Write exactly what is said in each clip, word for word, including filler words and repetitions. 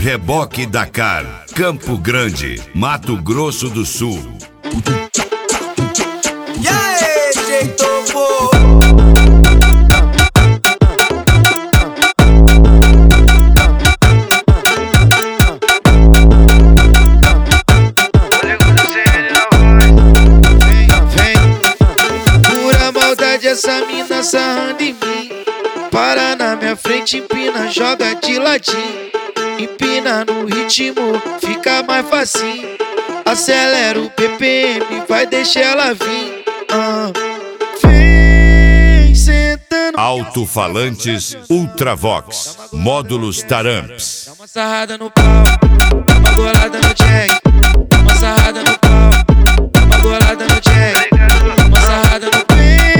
Reboque Dakar, Campo Grande, Mato Grosso do Sul. E aí, jeito bom. Essa mina sarrando em mim, para na minha frente, empina, joga de ladinho. Empina no ritmo, fica mais facinho. Acelera o B P M, vai deixar ela vir. ah. Vem sentando. Alto-falantes Ultravox, módulos Taramps. Dá uma sarrada no pau, dá uma golada no jack. Dá uma sarrada no pau, dá uma golada no jack. Dá uma sarrada no pau.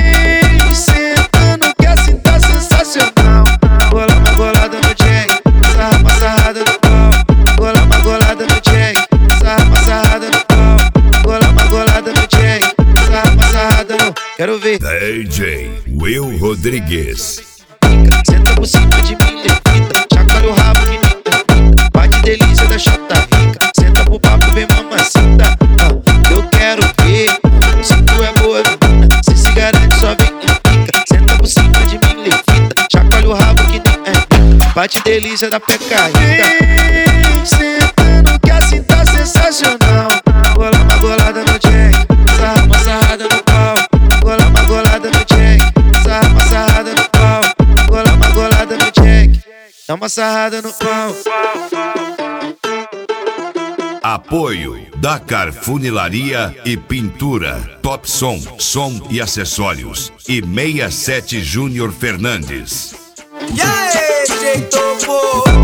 Quero ver. D J Will Rodrigues. Fica, senta por cima de mim, levita. Chacoalha o rabo que nem tamita. Bate delícia da chata rica. Senta pro papo, vem mamacita. ah, Eu quero ver. Se tu é boa, menina, cê se garante, só vem e fica. Senta por cima de mim, levita. Chacoalha o rabo que nem é. Bate delícia da pecaíta. Vem sentando que assim tá sensacional. Gola uma golada no jack. Sarra uma sarrada no pau. Gola uma golada no jack. Sarra uma sarrada no pau. Gola uma golada no jack. Dá uma sarrada no pau. Apoio Dakar Funilaria e Pintura, Top Som, som e acessórios e sessenta e sete Júnior Fernandes. E aí, jeito bom.